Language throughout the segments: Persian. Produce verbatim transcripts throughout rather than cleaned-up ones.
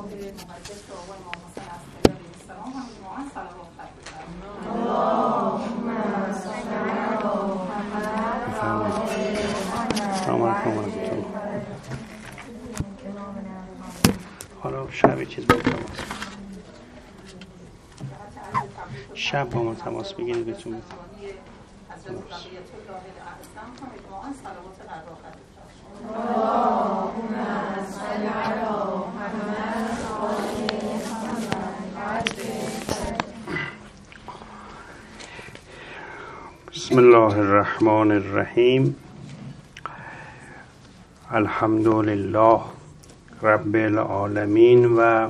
مقدس رو آقای امام حسین عسکری علیه السلام هم مجموعاً صلوات خط بفرمایید. اللهم صل علی محمد و آل محمد. حالا شب چیز با تماس شب با ما تماس بگیرید بهتون میدم. اللهم صل علی محمد و آل بسم الله الرحمن الرحیم. الحمد لله رب العالمین و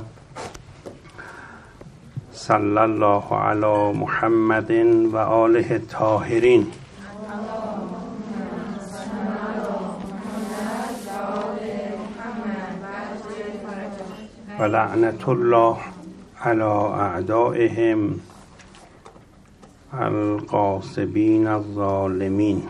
صلی الله علی محمد و آله الطاهرین. و لعنت الله علی اعدائهم الغاصبین الظالمین.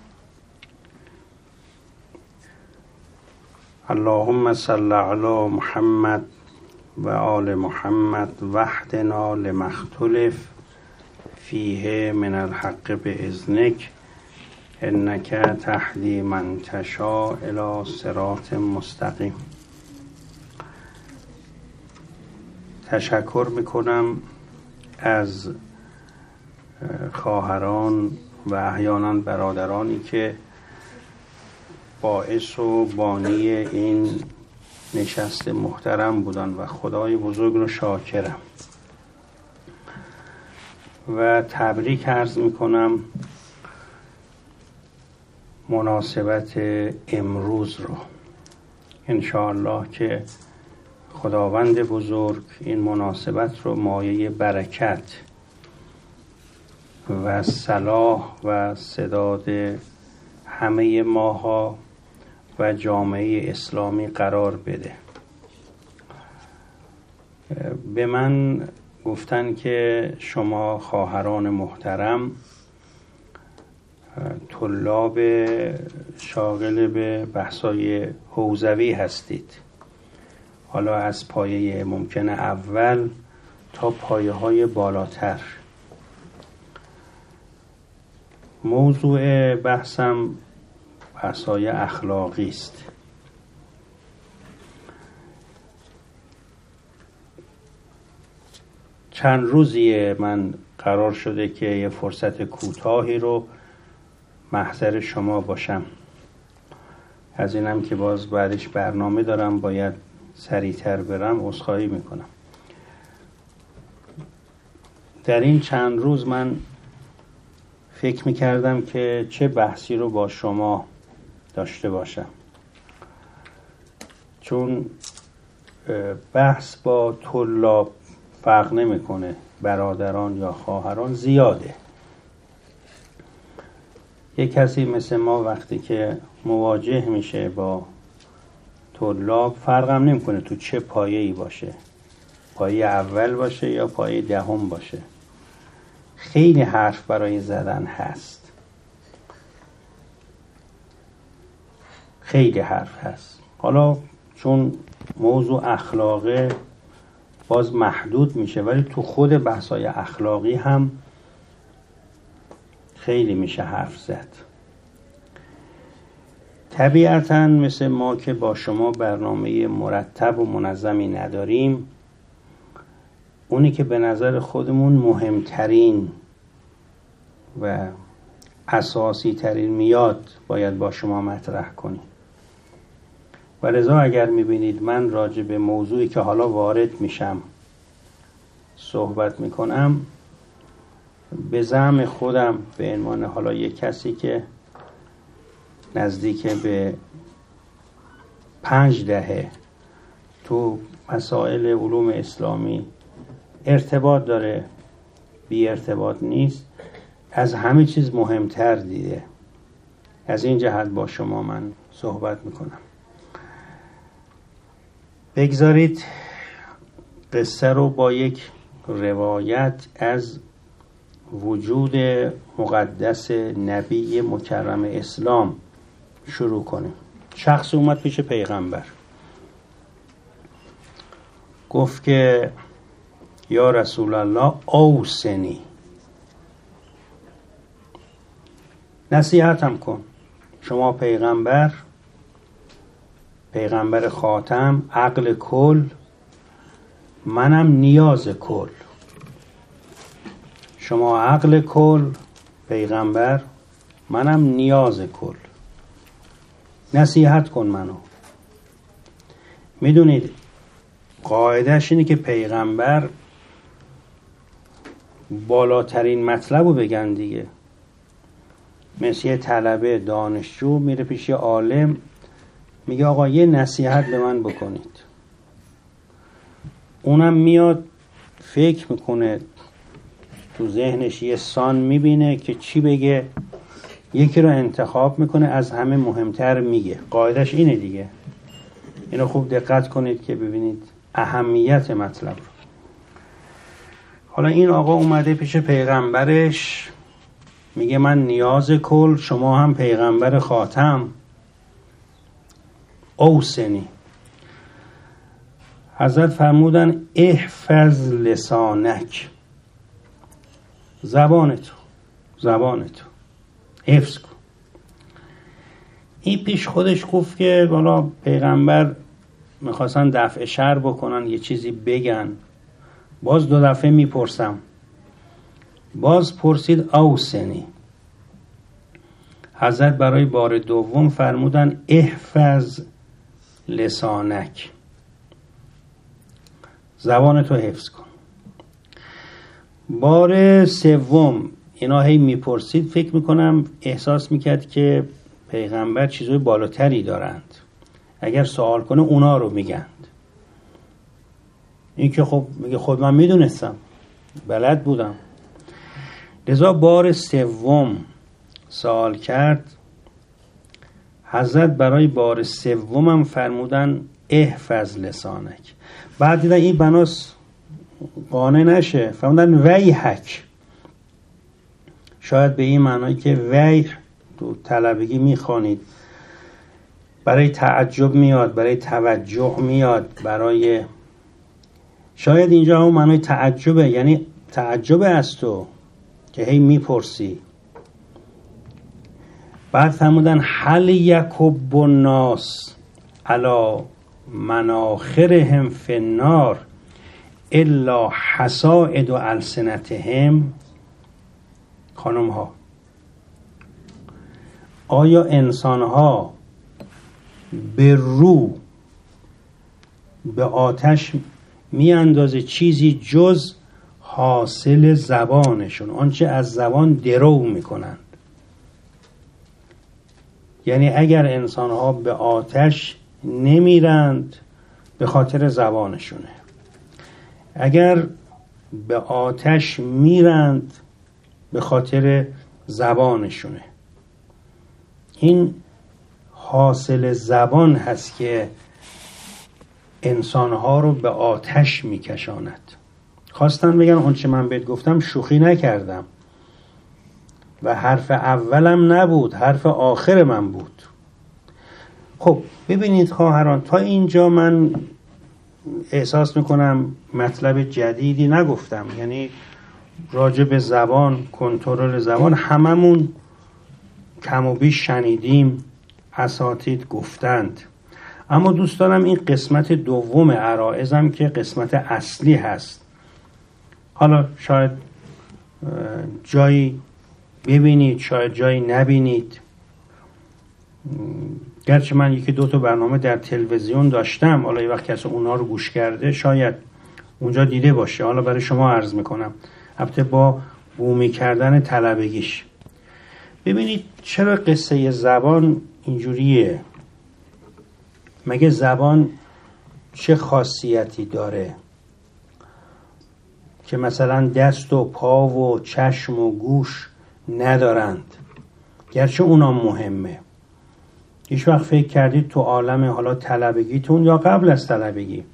اللهم صل علی محمد و آل محمد وحدنا لما اختلف فیه من الحق باذنک انک تهدی من تشاء الی صراط مستقیم. تشکر میکنم از خواهران و احیانا برادرانی که باعث و بانی این نشست محترم بودن و خدای بزرگ رو شاکرم و تبریک عرض میکنم مناسبت امروز رو. انشاءالله که خداوند بزرگ این مناسبت رو مایه برکت و صلاح و سداد همه ماها و جامعه اسلامی قرار بده. به من گفتن که شما خواهران محترم طلاب شاغل به بحث‌های حوزوی هستید، حالا از پایه ممکن اول تا پایه های بالاتر. موضوع بحثم بحث‌های اخلاقی است. چند روزیه من قرار شده که یه فرصت کوتاهی رو محضر شما باشم. از اینم که باز بعدش برنامه دارم باید سریعتر برم، عذرخواهی میکنم. در این چند روز من فکر میکردم که چه بحثی رو با شما داشته باشم، چون بحث با طلاب فرق نمیکنه، برادران یا خواهران زیاده. یک کسی مثل ما وقتی که مواجه میشه با طلاب فرقم نمیکنه تو چه پایه‌ای باشه، پایه اول باشه یا پایه دهم باشه، خیلی حرف برای زدن هست، خیلی حرف هست. حالا چون موضوع اخلاقه باز محدود میشه، ولی تو خود بحث‌های اخلاقی هم خیلی میشه حرف زد. طبیعتاً مثل ما که با شما برنامه مرتب و منظمی نداریم، اونی که به نظر خودمون مهمترین و اساسی ترین میاد باید با شما مطرح کنیم. و لذا اگر میبینید من راجع به موضوعی که حالا وارد میشم صحبت میکنم، به زعم خودم به عنوان حالا یک کسی که نزدیک به پنج دهه تو مسائل علوم اسلامی ارتباط داره، بی ارتباط نیست، از همه چیز مهمتر دیده، از این جهت با شما من صحبت میکنم. بگذارید قصه رو با یک روایت از وجود مقدس نبی مکرم اسلام شروع کنیم. شخص اومد پیش پیغمبر، گفت که یا رسول الله اوصنی، نصیحتم کن. شما پیغمبر، پیغمبر خاتم، عقل کل، منم نیاز کل. شما عقل کل، پیغمبر، منم نیاز کل. نصیحت کن منو. میدونید قاعدهش اینه که پیغمبر بالاترین مطلب رو بگن دیگه. مثل یه طلبه دانشجو میره پیش یه عالم، میگه آقا یه نصیحت به من بکنید. اونم میاد فکر میکنه، تو ذهنش یه سان میبینه که چی بگه، یکی رو انتخاب میکنه، از همه مهمتر میگه. قاعدش اینه دیگه. اینو خوب دقت کنید که ببینید اهمیت مطلب رو. حالا این آقا اومده پیش پیغمبرش، میگه من نیاز کل، شما هم پیغمبر خاتم، اوصنی. حضرت فرمودن احفظ لسانک، زبانتو زبانتو حفظ کن. این پیش خودش گفت که والا پیغمبر میخواستن دفع شر بکنن، یه چیزی بگن. باز دو دفعه میپرسم، باز پرسید اوصنی. حضرت برای بار دوم فرمودن احفظ لسانک، زبانتو حفظ کن. بار سوم اینا هی میپرسید، فکر میکنم احساس میکرد که پیغمبر چیزای بالاتری دارند، اگر سوال کنه اونا رو میگند. این که خب میگه خود من میدونستم، بلد بودم. لذا بار سوم سوال کرد. حضرت برای بار سومم فرمودن احفظ لسانک. بعد دیدن این بناس قانع نشه، فرمودن ویحک. شاید به این معنایی که وی تو طلبگی میخوانید، برای تعجب میاد، برای توجه میاد، برای شاید اینجا هم معنای تعجبه، یعنی تعجب از تو که هی میپرسی. بعد فرمودن هل یکب الناس علی مناخرهم فی النار الا حصائد السنتهم. خانم ها، آیا انسان ها به رو به آتش می اندازه چیزی جز حاصل زبانشون، آنچه از زبان درو می کنند؟ یعنی اگر انسان ها به آتش نمیرند به خاطر زبانشونه، اگر به آتش میرند به خاطر زبانشونه. این حاصل زبان هست که انسانها رو به آتش میکشاند. خواستن بگن آنچه من بهت گفتم شوخی نکردم و حرف اولم نبود، حرف آخر من بود. خب ببینید خواهران، تا اینجا من احساس میکنم مطلب جدیدی نگفتم. یعنی راجع به زبان، کنترل زبان هممون کم و بیش شنیدیم، اساتید گفتند. اما دوست دارم این قسمت دوم عرائزم که قسمت اصلی هست، حالا شاید جایی ببینید، شاید جایی نبینید. گرچه من یکی دو تا برنامه در تلویزیون داشتم، حالا یه وقت کسی اونا رو گوش کرده شاید اونجا دیده باشه. حالا برای شما عرض میکنم، البته با بومی کردن طلبگیش. ببینید چرا قصه زبان اینجوریه. مگه زبان چه خاصیتی داره که مثلا دست و پا و چشم و گوش ندارند؟ گرچه اونا مهمه. هیچ وقت فکر کردید تو عالم حالا طلبگیتون یا قبل از طلبگی،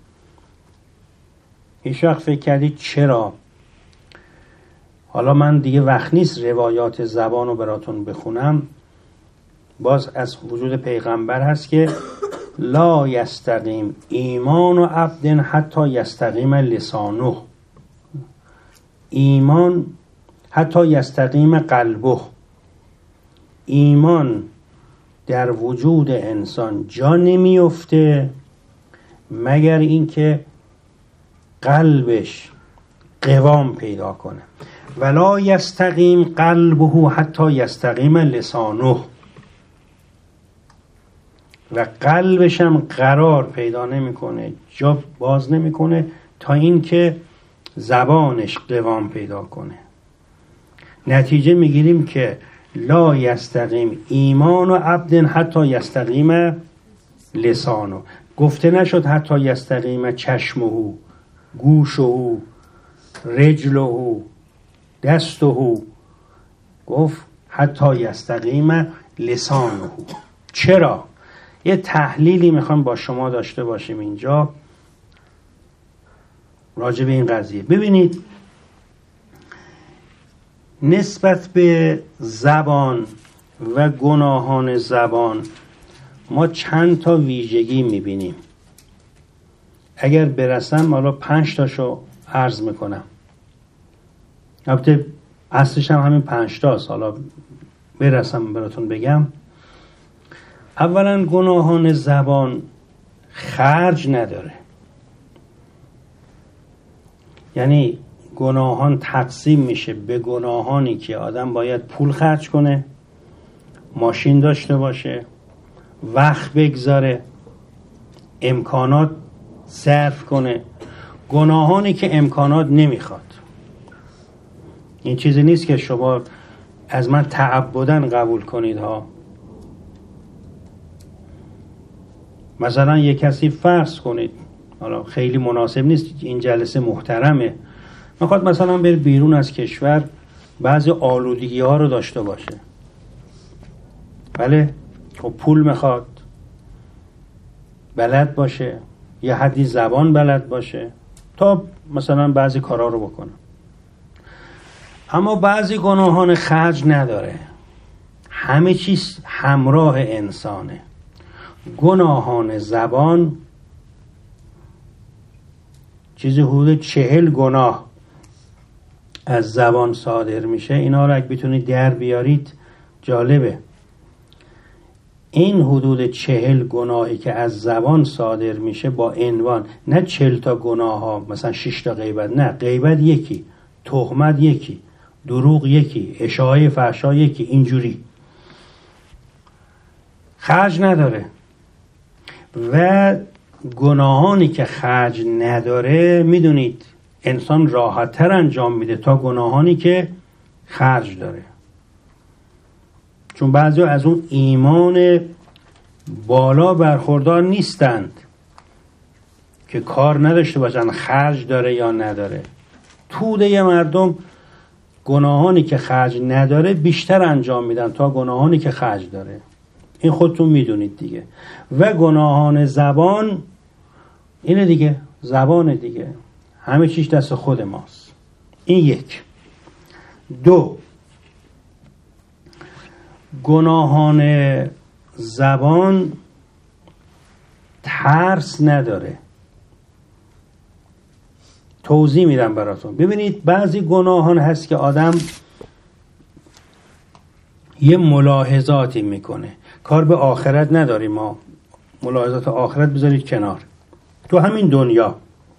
هیچ وقت فکر کردید چرا؟ حالا من دیگه وقت نیست روایات زبان رو براتون بخونم. باز از وجود پیغمبر هست که لا یستقیم ایمان و عبد حتی یستقیم لسانه، ایمان حتی یستقیم قلبه، ایمان در وجود انسان جا نمیفته مگر اینکه قلبش قوام پیدا کنه. ولا یستقیم قلبه حتی یستقیم لسانه، و قلبش هم قرار پیدا نمیکنه، جا باز نمیکنه تا اینکه زبانش قوام پیدا کنه. نتیجه میگیریم که لا یستقیم ایمان و عبد حتی یستقیم لسانه. گفته نشد حتی یستقیم چشمه، گوشه، رجله، دسته، گفت حتی یستقیم لسانه. چرا؟ یه تحلیلی میخوام با شما داشته باشیم اینجا راجع به این قضیه. ببینید نسبت به زبان و گناهان زبان ما چند تا ویژگی میبینیم. اگر برسم حالا پنج تاشو عرض میکنم، البته اصلش هم همین پنج تاست، حالا برسم براتون بگم. اولا گناهان زبان خرج نداره، یعنی گناهان تقسیم میشه به گناهانی که آدم باید پول خرج کنه، ماشین داشته باشه، وقت بگذاره، امکانات صرف کنه، گناهانی که امکانات نمیخواد. این چیزی نیست که شما از من تعبداً قبول کنید ها. مثلا یک کسی فرض کنید، حالا خیلی مناسب نیست، این جلسه محترمه، میخواد مثلا بره بیرون از کشور، بعضی آلودگی ها رو داشته باشه، بله، خب پول میخواد، بلد باشه، یه حدی زبان بلد باشه تا مثلا بعضی کارا رو بکنه. اما بعضی گناهان خرج نداره، همه چیز همراه انسانه. گناهان زبان چیزی حدود چهل گناه از زبان صادر میشه. اینا رو اگه بتونید در بیارید جالبه. این حدود چهل گناهی که از زبان صادر میشه با عنوان، نه چهل تا گناه ها، مثلا شش تا غیبت، نه، غیبت یکی، تهمت یکی، دروغ یکی، اشاعه فحشا یکی، اینجوری خرج نداره. و گناهانی که خرج نداره میدونید انسان راحت‌تر انجام میده تا گناهانی که خرج داره، چون بعضی از اون ایمان بالا برخوردار نیستند که کار نداشته باشن خرج داره یا نداره. توده مردم گناهانی که خرج نداره بیشتر انجام میدن تا گناهانی که خرج داره. این خودتون میدونید دیگه. و گناهان زبان اینه دیگه، زبان دیگه، همه چیز دست خود ماست. این یک. دو، گناهان زبان ترس نداره. توضیح میدم براتون. ببینید بعضی گناهان هست که آدم یه ملاحظاتی میکنه، کار به آخرت نداریم، ما ملاحظات آخرت بذارید کنار. تو همین دنیا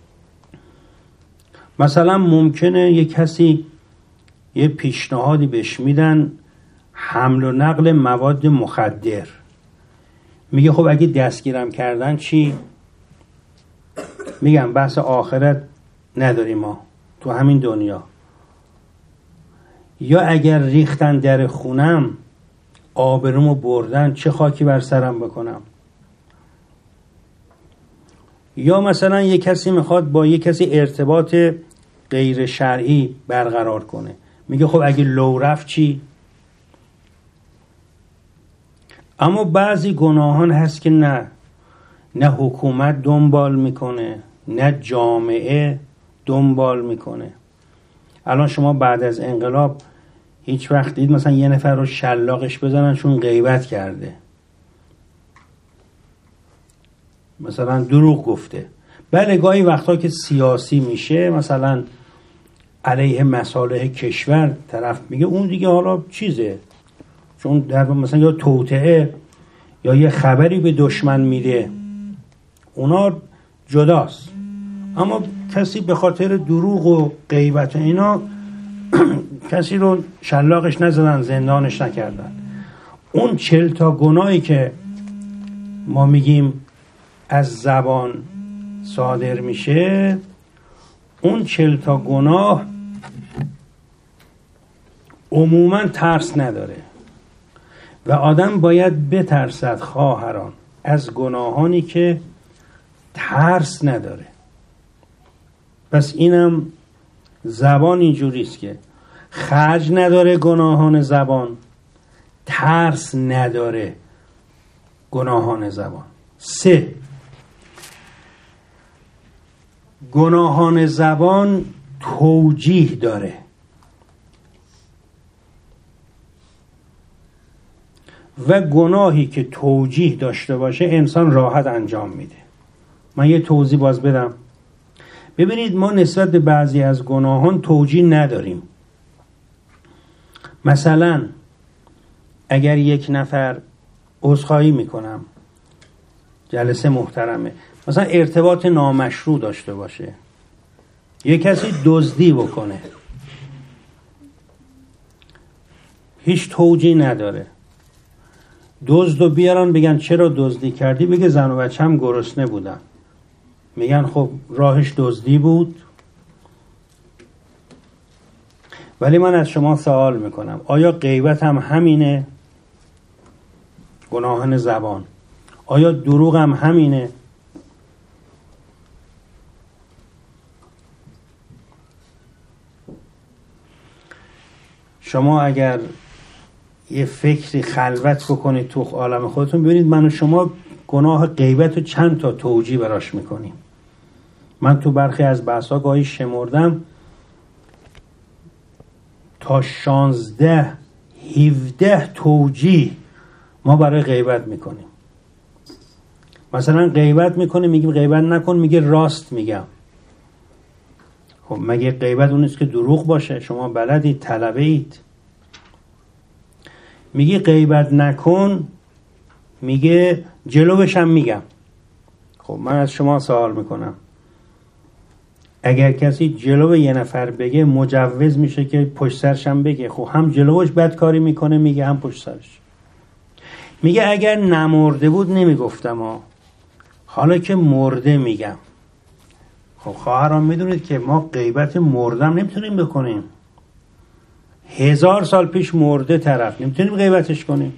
مثلا ممکنه یه کسی یه پیشنهادی بهش میدن، حمل و نقل مواد مخدر، میگه خب اگه دستگیرم کردن چی؟ میگم بحث آخرت نداریم ما، تو همین دنیا. یا اگر ریختن در خونم، آبرومو بردن، چه خاکی بر سرم بکنم؟ یا مثلا یک کسی میخواد با یک کسی ارتباط غیر شرعی برقرار کنه، میگه خب اگه لو رفت چی؟ اما بعضی گناهان هست که نه نه حکومت دنبال میکنه، نه جامعه دنبال میکنه. الان شما بعد از انقلاب هیچ وقت دید مثلا یه نفر رو شلاقش بزنن چون غیبت کرده؟ مثلا دروغ گفته. بله گاهی وقتا که سیاسی میشه، مثلا علیه مصالح کشور طرف میگه، اون دیگه حالا چیزه، چون در مثلا یا توطئه یا یه خبری به دشمن میده، اونا جداست. اما کسی به خاطر دروغ و غیبت اینا کسی رو شلاقش نزدن، زندانش نکردن. اون چل تا گناهی که ما میگیم از زبان صادر میشه، اون چل تا گناه عموما ترس نداره و آدم باید بترسد خواهران از گناهانی که ترس نداره. پس اینم زبان اینجوریست که خرج نداره گناهان زبان، ترس نداره گناهان زبان. سه، گناهان زبان توجیه داره. و گناهی که توجیه داشته باشه انسان راحت انجام میده. من یه توضیح باز بدم. ببینید ما نسبت به بعضی از گناهان توجیه نداریم. مثلا اگر یک نفر عذرخواهی میکنم، جلسه محترمه، مثلا ارتباط نامشروع داشته باشه، یک کسی دزدی بکنه، هیچ توجیه نداره. دزدو بیارن بگن چرا دزدی کردی، بگه زن و بچه‌م گرسنه بودن. میگن خب راهش دزدی بود. ولی من از شما سوال میکنم، آیا غیبت هم همینه؟ گناهان زبان. آیا دروغ هم همینه؟ شما اگر یه فکری خلوت بکنید تو عالم خودتون، ببینید من و شما گناه غیبت رو چند تا توجیه براش میکنیم. من تو برخی از بحثا گاهی شمردم تا شانزده هفده توجیه ما برای غیبت میکنیم. مثلا غیبت میکنیم، میگیم غیبت نکن، میگه راست میگم. خب مگه غیبت اون نیست که دروغ باشه؟ شما بلدید، طلبه اید. میگه غیبت نکن، میگه جلوش هم میگم. خب من از شما سوال میکنم، اگر کسی جلو یه نفر بگه مجوز میشه که پشت سرش هم بگه؟ خب هم جلوش بدکاری میکنه میگه، هم پشت سرش. میگه اگر نمرده بود نمیگفتم ها، حالا که مرده میگم. خب خواهران میدونید که ما غیبت مردم نمیتونیم بکنیم. هزار سال پیش مرده طرف، نمیتونیم غیبتش کنیم.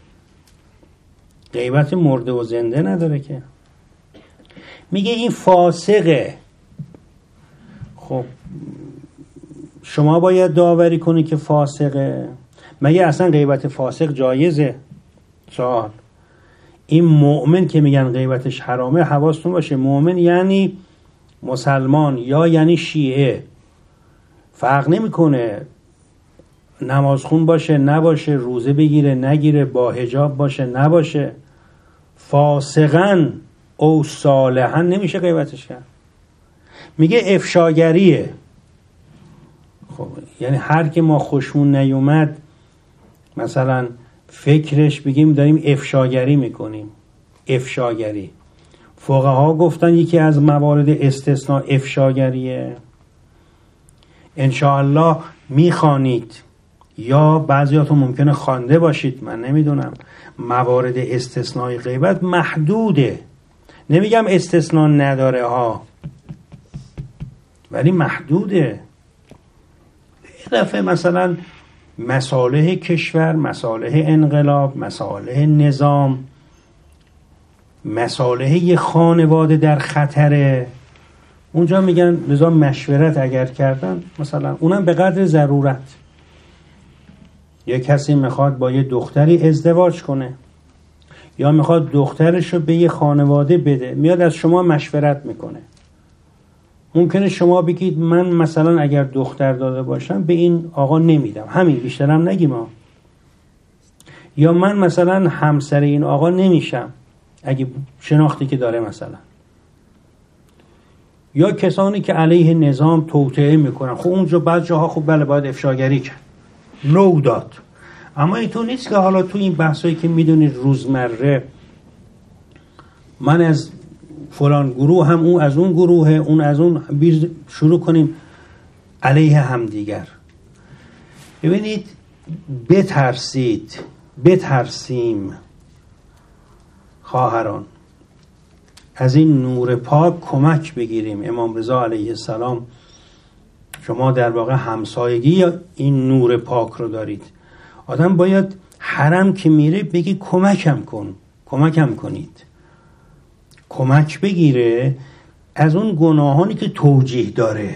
غیبت مرده و زنده نداره که. میگه این فاسقه. خب شما باید داوری کنی که فاسقه. مگه اصلا غیبت فاسق جایزه؟ سوال. این مؤمن که میگن غیبتش حرامه، حواستون باشه، مؤمن یعنی مسلمان یا یعنی شیعه، فرق نمیکنه نمازخون باشه نباشه، روزه بگیره نگیره، با حجاب باشه نباشه. فاسقن او صالحن نمیشه غیبتش کرد. میگه افشاگریه. خب یعنی هر که ما خوشمون نیومد مثلا فکرش بگیم داریم افشاگری میکنیم. افشاگری فقها گفتن یکی از موارد استثناء افشاگریه. انشاءالله میخوانید یا بعضیاتون ممکنه خوانده باشید، من نمیدونم. موارد استثناء غیبت محدوده. نمیگم استثناء نداره ها، ولی محدوده. یه دفعه مثلا مصالح کشور، مصالح انقلاب، مصالح نظام، مصالح یه خانواده در خطره، اونجا میگن لذا مشورت اگر کردن، مثلا اونم به قدر ضرورت. یه کسی میخواد با یه دختری ازدواج کنه یا میخواد دخترش رو به یه خانواده بده، میاد از شما مشورت میکنه. ممکنه شما بگید من مثلا اگر دختر داده باشم به این آقا نمیدم، همین، بیشترم نگیم ها. یا من مثلا همسر این آقا نمیشم، اگه شناختی که داره مثلا، یا کسانی که علیه نظام توطئه میکنن. خب اونجا بعض جاها خب بله باید افشاگری کرد، نو داد. اما اینطور نیست که حالا تو این بحثایی که میدونید روزمره من از فلان گروه هم اون از اون گروه اون از اون شروع کنیم علیه همدیگر. ببینید بترسید، بترسیم خواهران، از این نور پاک کمک بگیریم. امام رضا علیه السلام، شما در واقع همسایگی این نور پاک رو دارید. آدم باید حرم که میره بگی کمکم کن، کمکم کنید، کمک بگیره از اون گناهانی که توجیه داره،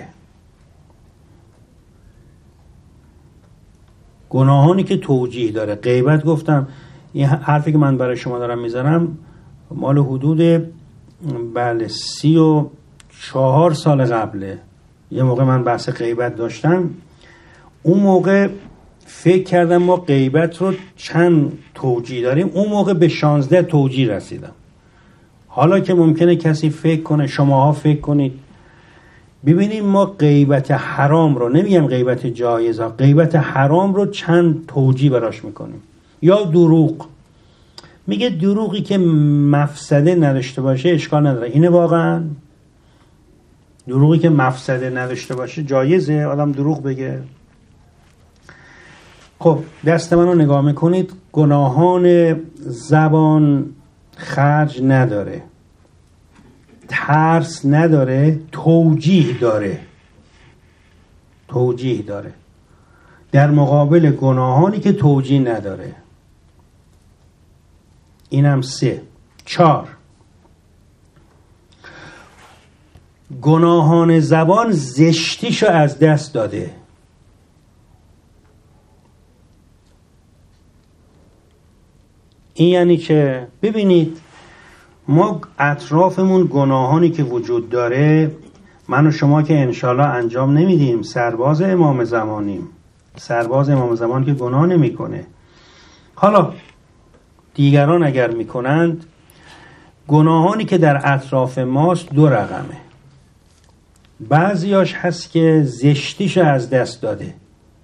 گناهانی که توجیه داره. غیبت گفتم، این حرفی که من برای شما دارم میزنم مال حدود بله سی و چهار سال قبله. یه موقع من بحث غیبت داشتم، اون موقع فکر کردم ما غیبت رو چند توجیه داریم، اون موقع به شانزده توجیه رسیدم. حالا که ممکنه کسی فکر کنه، شماها فکر کنید، ببینیم ما غیبت حرام رو، نمیگم غیبت جایزه، غیبت حرام رو چند توجیه براش میکنیم. یا دروغ، میگه دروغی که مفسده نداشته باشه اشکال نداره. اینه واقعا دروغی که مفسده نداشته باشه جایزه آدم دروغ بگه؟ خب دست منو نگاه میکنید، گناهان زبان خرج نداره، ترس نداره، توجیه داره، توجیه داره در مقابل گناهانی که توجیه نداره. اینم سه. چار، گناهان زبان زشتیشو از دست داده. این یعنی که ببینید ما اطرافمون گناهانی که وجود داره، من و شما که انشالله انجام نمیدیم، سرباز امام زمانیم، سرباز امام زمان که گناه نمی کنه. حالا دیگران اگر میکنند، گناهانی که در اطراف ماست دو رقمه. بعضیاش هست که زشتیش از دست داده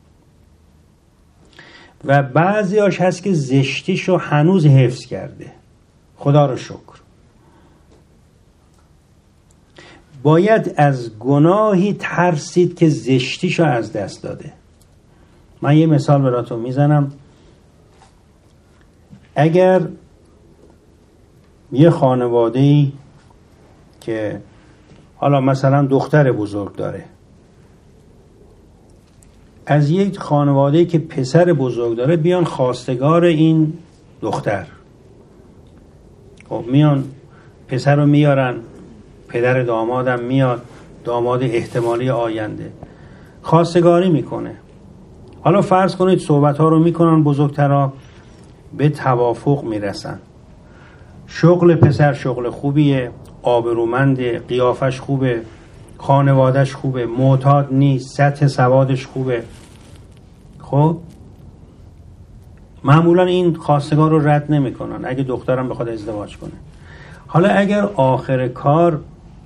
و بعضیاش هست که زشتیشو هنوز حفظ کرده. خدا رو شکر. باید از گناهی ترسید که زشتیشو از دست داده. من یه مثال براتون میزنم. اگر یه خانواده‌ای که حالا مثلا دختر بزرگ داره، از یک خانواده‌ای که پسر بزرگ داره بیان خواستگار این دختر، خب میان پسر رو میارن، پدر دامادم میاد، داماد احتمالی آینده، خواستگاری میکنه. حالا فرض کنید صحبت ها رو میکنن بزرگترها، به توافق میرسن. شغل پسر شغل خوبیه، آبرومنده، قیافش خوبه، خانوادش خوبه، معتاد نیست، سطح سوادش خوبه. خب معمولا این خواستگار رو رد نمیکنن اگه دخترم بخواد ازدواج کنه. حالا اگر آخر کار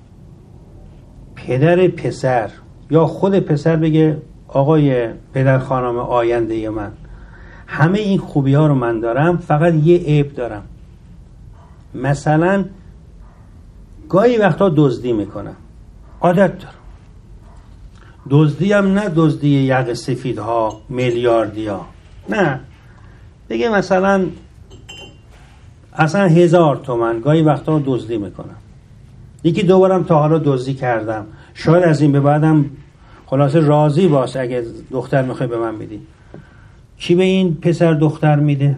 پدر پسر یا خود پسر بگه آقای پدر خانم آینده من، همه این خوبی ها رو من دارم، فقط یه عیب دارم، مثلا گاهی وقتا دزدی میکنم، عادت دارم. دزدی هم نه دزدی یق سفیدها میلیاردی ها، نه، بگه مثلا اصلا هزار تومن گاهی وقتا دزدی میکنم. یکی دوبارم تا حالا دزدی کردم، شاید از این به بعدم خلاصه راضی باش اگه دختر میخوای به من بدی. کی به این پسر دختر میده؟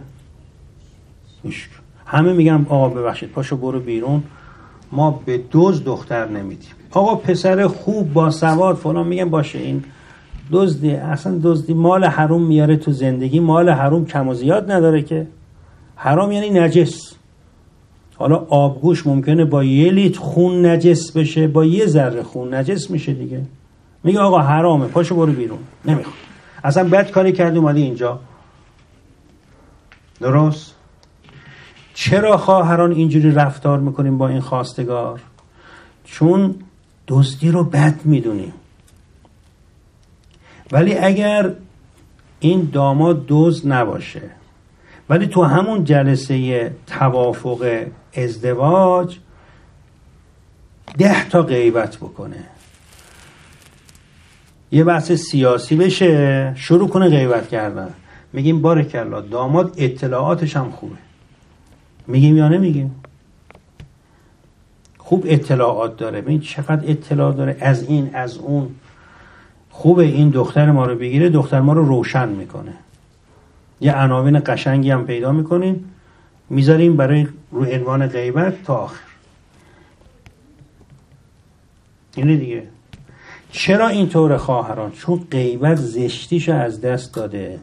همه میگم آقا ببخشید پاشو برو بیرون، ما به دزد دختر نمیدیم. آقا پسر خوب با سواد فلان، میگم باشه این دزدی، اصلا دزدی مال حرام میاره تو زندگی. مال حرام کم و زیاد نداره که، حرام یعنی نجس. حالا آبگوش ممکنه با یه لیتر خون نجس بشه، با یه ذره خون نجس میشه دیگه. میگه آقا حرامه پاشو برو بیرون، نمیخوام، اصلا بد کاری کردی اومدی اینجا. درست؟ چرا خواهران اینجوری رفتار میکنیم با این خواستگار؟ چون دزدی رو بد میدونیم. ولی اگر این داماد دزد نباشه ولی تو همون جلسه توافق ازدواج ده تا غیبت بکنه، یه بحث سیاسی بشه، شروع کنه غیبت کردن، میگیم بارکالله داماد اطلاعاتش هم خوبه. میگیم یا نمیگیم؟ خوب اطلاعات داره. ببین چقدر اطلاع داره از این از اون. خوبه این دختر ما رو بگیره، دختر ما رو روشن میکنه. یه عناوین قشنگی هم پیدا میکنیم میذاریم برای رو عنوان غیبت تا آخر. اینه دیگه. چرا اینطور خواهران؟ چون غیبت زشتیشو از دست داده.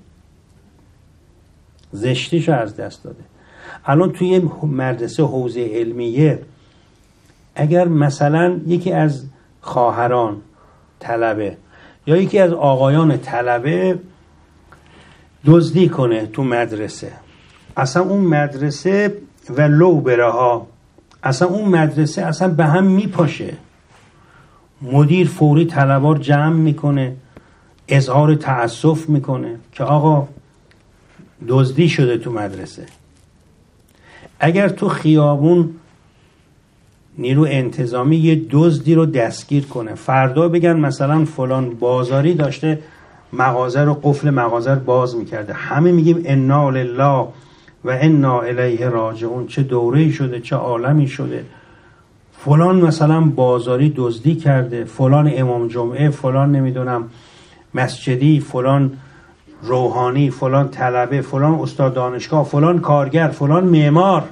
زشتیشو از دست داده. الان توی مدرسه حوزه علمیه اگر مثلا یکی از خواهران طلبه یا یکی از آقایان طلبه دزدی کنه تو مدرسه، اصلا اون مدرسه و لو بره ها، اصلا اون مدرسه اصلا به هم میپاشه. مدیر فوری طلبار جمع میکنه، اظهار تأسف میکنه که آقا دزدی شده تو مدرسه. اگر تو خیابون نیرو انتظامی یه دزدی رو دستگیر کنه، فردا بگن مثلا فلان بازاری داشته مغازه رو قفل مغازه رو باز میکرده، همه میگیم انا لله و انا الیه راجعون، چه دوره‌ای شده، چه عالمی شده، فلان مثلا بازاری دزدی کرده، فلان امام جمعه، فلان نمیدونم مسجدی، فلان روحانی، فلان طلبه، فلان استاد دانشگاه، فلان کارگر، فلان معمار.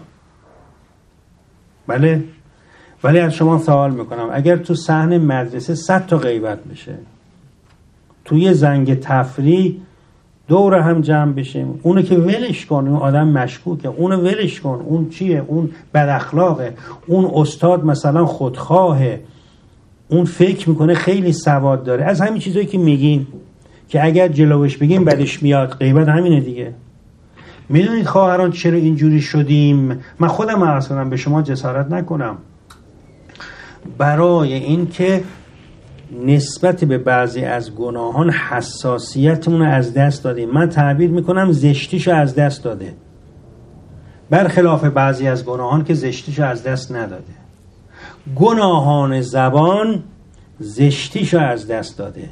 بله. ولی از شما سوال میکنم اگر تو صحن مدرسه صد تا غیبت بشه، توی زنگ تفریح دور هم جمع بشیم، اونو که ولش کن، اون آدم مشکوکه، اونو ولش کن، اون چیه، اون بد اخلاقه، اون استاد مثلا خودخواهه، اون فکر میکنه خیلی سواد داره، از همین چیزایی که میگین که اگر جلوش بگیم بدش میاد، غیبت همینه دیگه. میدونید خواهران چرا اینجوری شدیم؟ من خودم عرض کنم به شما جسارت نکنم، برای این که نسبت به بعضی از گناهان حساسیتمون رو از دست دادیم. من تعبیر میکنم زشتیشو از دست داده، برخلاف بعضی از گناهان که زشتیشو از دست نداده. گناهان زبان زشتیشو از دست داده،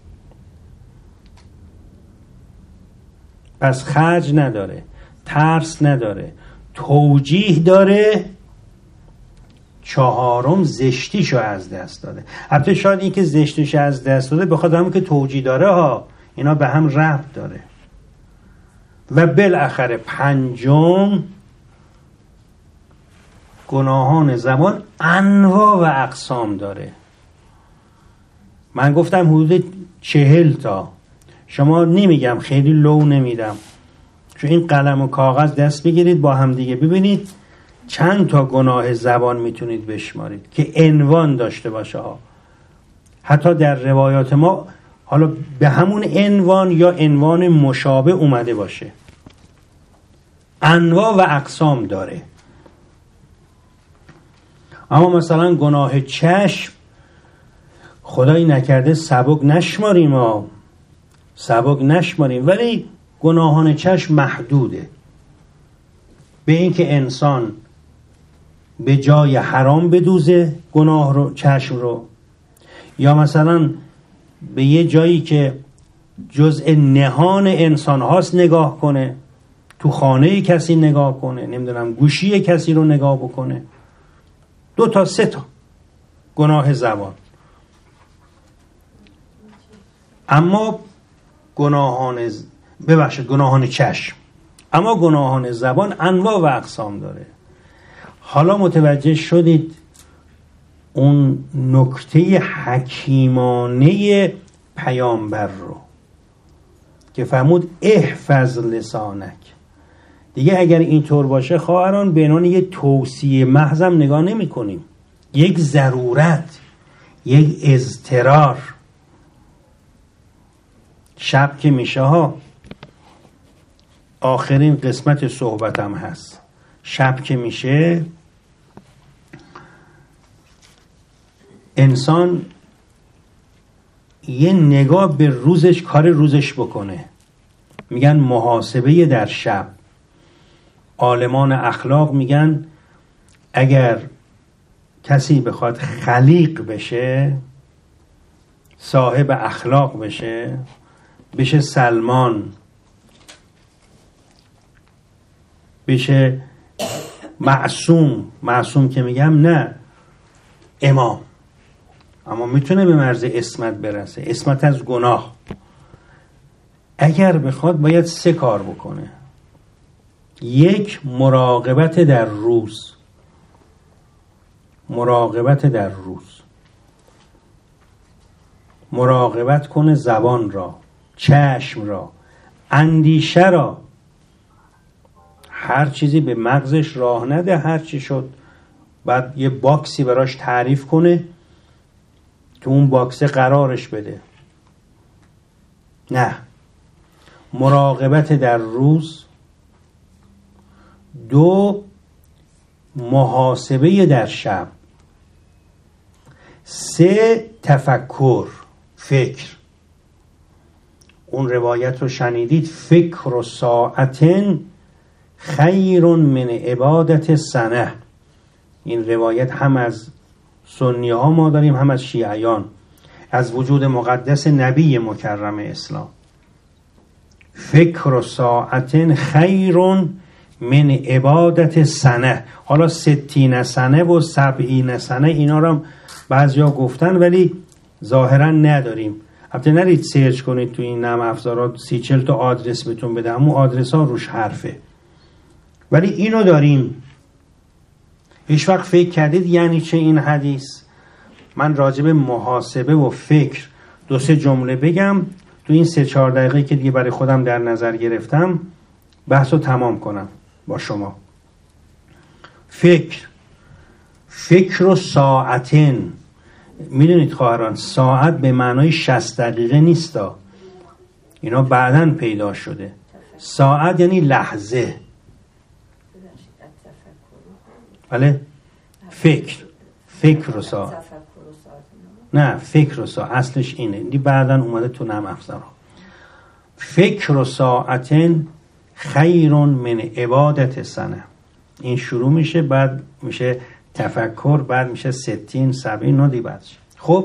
پس خرج نداره، ترس نداره، توجیه داره. چهارم زشتیشو از دست داده. البته شاید این که زشتیشو از دست داده بخواد همون که توجیه داره ها، اینا به هم ربط داره. و بالاخره پنجم گناهان زبان انواع و اقسام داره. من گفتم حدود چهل تا، شما نمیگم خیلی لو نمیدم، چون این قلم و کاغذ دست بگیرید با هم دیگه ببینید چند تا گناه زبان میتونید بشمارید که عنوان داشته باشه ها. حتی در روایات ما حالا به همون عنوان یا عنوان مشابه اومده باشه. انواع و اقسام داره. اما مثلا گناه چشم خدایی نکرده سبک نشماریم ها، سبک نشماریم، ولی گناهان چشم محدوده به این که انسان به جای حرام بدوزه گناه رو، چشم رو، یا مثلا به یه جایی که جزء نهان انسان هاست نگاه کنه، تو خانه کسی نگاه کنه، نمیدونم گوشی کسی رو نگاه بکنه. دو تا سه تا گناه زبان. اما گناهان ز... ببخشید گناهان چشم، اما گناهان زبان انواع و اقسام داره. حالا متوجه شدید اون نکته حکیمانه پیامبر رو که فرمود احفظ لسانک. دیگه اگر اینطور باشه خواهران به عنوان یه توصیه محضم نگاه نمی کنیم، یک ضرورت، یک اضطرار. شب که میشه ها، آخرین قسمت صحبتم هست، شب که میشه انسان یه نگاه به روزش، کار روزش بکنه. میگن محاسبه در شب. عالمان اخلاق میگن اگر کسی بخواد خلیق بشه، صاحب اخلاق بشه، بشه سلمان، بشه معصوم. معصوم که میگم نه امام، اما میتونه به مرز عصمت برسه، عصمت از گناه. اگر بخواد باید سه کار بکنه. یک، مراقبت در روز. مراقبت در روز مراقبت کنه زبان را، چشم را، اندیشه را. هر چیزی به مغزش راه نده. هر چی شد بعد یه باکسی براش تعریف کنه که اون باکس قرارش بده. نه، مراقبت در روز. دو، محاسبه در شب. سه، تفکر، فکر. اون روایت رو شنیدید، فکر و ساعتن خیر من عبادت سنه. این روایت هم از سنی ها ما داریم، هم از شیعیان، از وجود مقدس نبی مکرم اسلام. فکر و ساعتن خیر من عبادت سنه. حالا ستین سنه و سبعین سنه اینا رو بعضی ها گفتن ولی ظاهرا نداریم. البته نرید سرچ کنید تو این نرم افزارات سی چل تا آدرس بهتون بده، اما آدرس ها روش حرفه. ولی اینو داریم. هیچ وقت فکر کردید یعنی چه این حدیث؟ من راجب محاسبه و فکر دو سه جمله بگم تو این سه چهار دقیقه که دیگه برای خودم در نظر گرفتم بحثو تمام کنم با شما. فکر فکر و ساعتن. میدونید خواهران، ساعت به معنای شصت دقیقه نیستا، اینا بعداً پیدا شده. ساعت یعنی لحظه. بله، فکر فکر و ساعت. نه، فکر و ساعت اصلش اینه، دی بعداً اومده تو نرم افزارها. فکر و ساعتن خیر من عبادت سنه. این شروع میشه، بعد میشه تفکر، بعد میشه ستین سبعین نودی بعدش. خب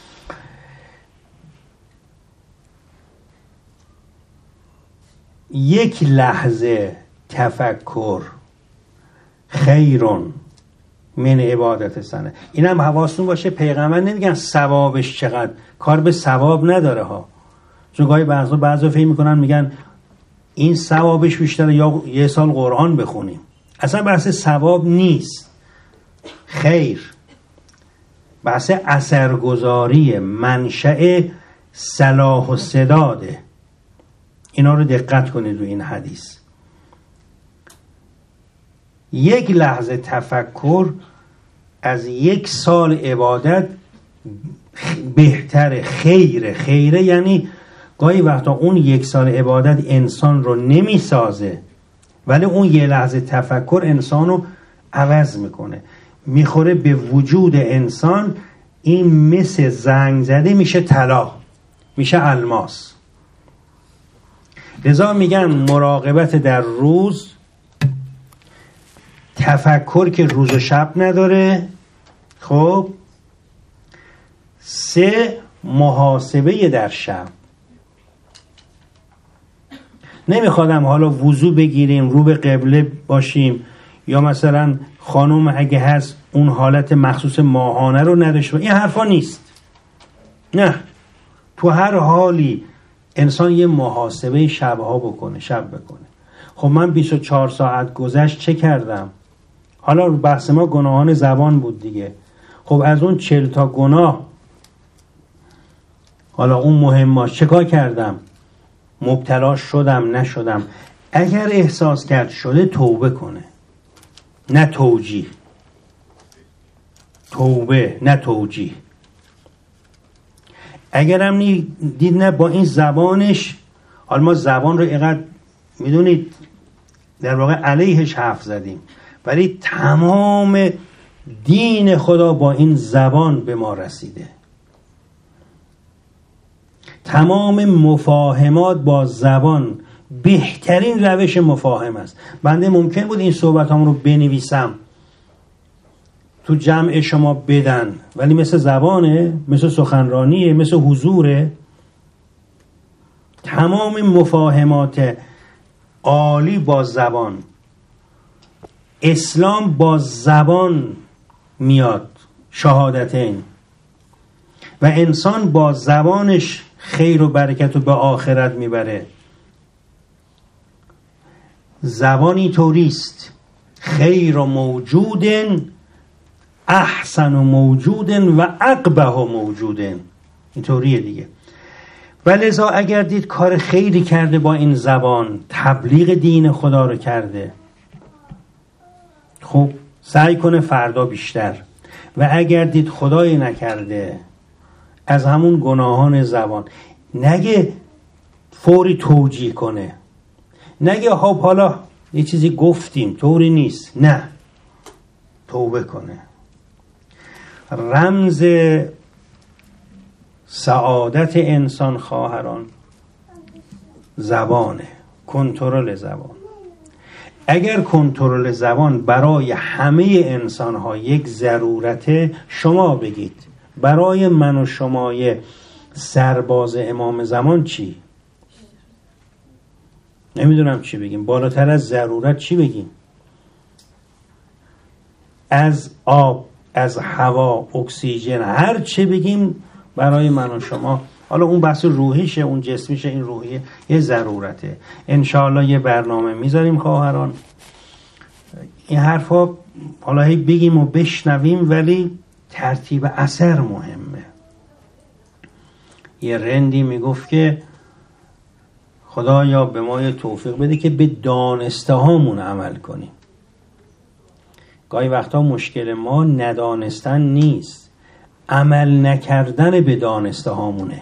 یک لحظه تفکر خیرون من عبادت سنه. این هم حواستون باشه، پیغمبر نمیگن ثوابش چقدر، کار به ثواب نداره ها. چون گاهی بعضا بعضا فکر میکنن میگن این ثوابش بیشتره یا یه سال قرآن بخونیم. اصلا بحث ثواب نیست، خیر، بحث اثرگذاری، منشأ صلاح و سداده. اینا رو دقت کنید رو این حدیث. یک لحظه تفکر از یک سال عبادت بهتره، خیره. خیره یعنی گاهی وقتا اون یک سال عبادت انسان رو نمی سازه، ولی اون یه لحظه تفکر انسان رو عوض میکنه، میخوره به وجود انسان. این مثل زنگ زده میشه طلا، میشه الماس. لذا میگن مراقبت در روز، تفکر که روز و شب نداره. خب سه، محاسبه در شب. نمیخوادم حالا وضو بگیریم، رو به قبله باشیم، یا مثلا خانم اگه هست اون حالت مخصوص ماهانه رو نداشته. این حرفا نیست. نه، تو هر حالی انسان یه محاسبه شبها بکنه، شب بکنه. خب من بیست و چهار ساعت گذشت چه کردم؟ حالا بحث ما گناهان زبان بود دیگه. خب از اون چهل تا گناه حالا اون مهماش چه کار کردم؟ مبتلا شدم نشدم؟ اگر احساس کرد شده توبه کنه، نه توجیه. توبه نه توجیه. اگرم دید نه با این زبانش، حالا ما زبان رو اینقدر میدونید در واقع علیهش حرف زدیم، ولی تمام دین خدا با این زبان به ما رسیده. تمام مفاهمات با زبان بهترین روش مفاهم است. بنده ممکن بود این صحبتام رو بنویسم تو جمع شما بدن، ولی مثل زبانه، مثل سخنرانیه، مثل حضوره. تمام مفاهمات عالی با زبان. اسلام با زبان میاد، شهادتین، و انسان با زبانش خیر و برکت رو به آخرت میبره. زبانی طوریست: خیر و موجودن، احسن و موجودن و اقبح و موجودن. اینطوریه دیگه. ولذا اگر دید کار خیری کرده با این زبان، تبلیغ دین خدا رو کرده، خب سعی کنه فردا بیشتر. و اگر دید خدایی نکرده، از همون گناهان زبان نگه فوری توجیه کنه، نگه خب حالا یه چیزی گفتیم طوری نیست، نه، توبه کنه. رمز سعادت انسان خواهران زبانه، کنترل زبان. اگر کنترل زبان برای همه انسان ها یک ضرورته، شما بگید برای من و شمای سرباز امام زمان چی؟ نمیدونم چی بگیم. بالاتر از ضرورت چی بگیم؟ از آب، از هوا، اکسیژن، هر چی بگیم برای من و شما، حالا اون بحث روحیشه، اون جسمیشه، این روحیه یه ضرورته. انشاءالله یه برنامه میذاریم خواهران. این حرفا حالا هی بگیم و بشنویم، ولی ترتیب اثر مهمه. یه رندی میگفت که خدایا به ما یه توفیق بده که به دانسته هامون عمل کنیم. گاهی وقتا مشکل ما ندانستن نیست، عمل نکردن به دانسته هامونه.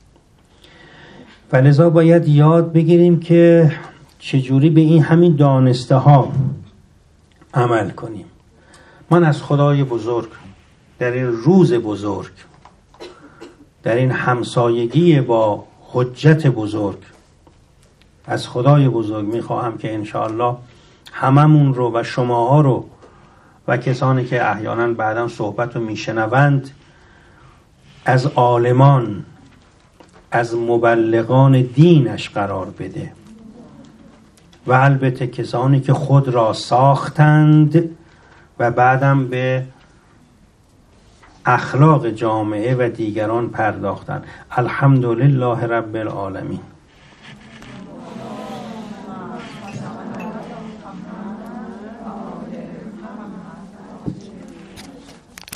فلذا باید یاد بگیریم که چجوری به این همین دانسته ها عمل کنیم. من از خدای بزرگ در این روز بزرگ، در این همسایگی با حجت بزرگ، از خدای بزرگ میخواهم که انشاءالله هممون رو و شماها رو و کسانی که احیانا بعداً صحبت رو میشنوند از عالمان، از مبلغان دینش قرار بده، و البته کسانی که خود را ساختند و بعدم به اخلاق جامعه و دیگران پرداختند. الحمدلله رب العالمین.